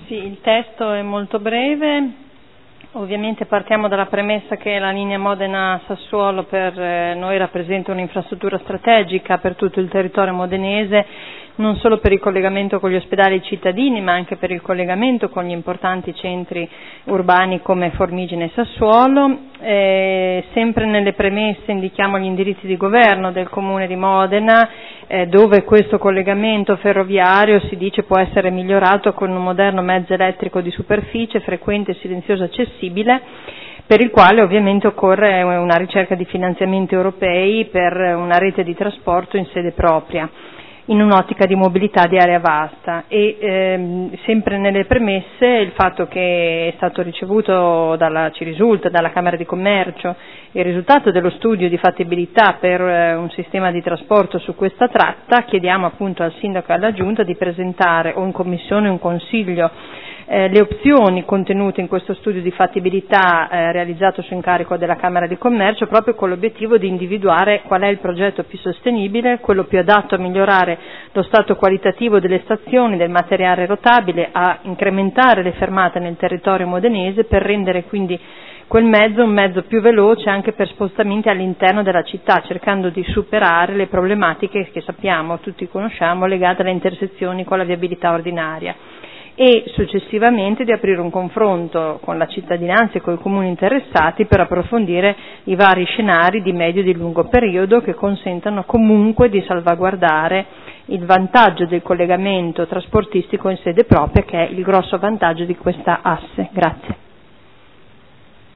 Sì, il testo è molto breve. Ovviamente partiamo dalla premessa che la linea Modena-Sassuolo per noi rappresenta un'infrastruttura strategica per tutto il territorio modenese, non solo per il collegamento con gli ospedali cittadini, ma anche per il collegamento con gli importanti centri urbani come Formigine e Sassuolo. Sempre nelle premesse indichiamo gli indirizzi di governo del Comune di Modena, dove questo collegamento ferroviario si dice può essere migliorato con un moderno mezzo elettrico di superficie, frequente, silenzioso, accessibile, per il quale ovviamente occorre una ricerca di finanziamenti europei per una rete di trasporto in sede propria, in un'ottica di mobilità di area vasta. E sempre nelle premesse il fatto che è stato ricevuto ci risulta dalla Camera di Commercio il risultato dello studio di fattibilità per un sistema di trasporto su questa tratta. Chiediamo appunto al Sindaco e alla Giunta di presentare o in Commissione o in Consiglio le opzioni contenute in questo studio di fattibilità realizzato su incarico della Camera di Commercio, proprio con l'obiettivo di individuare qual è il progetto più sostenibile, quello più adatto a migliorare lo stato qualitativo delle stazioni, del materiale rotabile, a incrementare le fermate nel territorio modenese per rendere quindi quel mezzo un mezzo più veloce anche per spostamenti all'interno della città, cercando di superare le problematiche che sappiamo, tutti conosciamo, legate alle intersezioni con la viabilità ordinaria, e successivamente di aprire un confronto con la cittadinanza e con i comuni interessati per approfondire i vari scenari di medio e di lungo periodo che consentano comunque di salvaguardare il vantaggio del collegamento trasportistico in sede propria, che è il grosso vantaggio di questa asse. Grazie.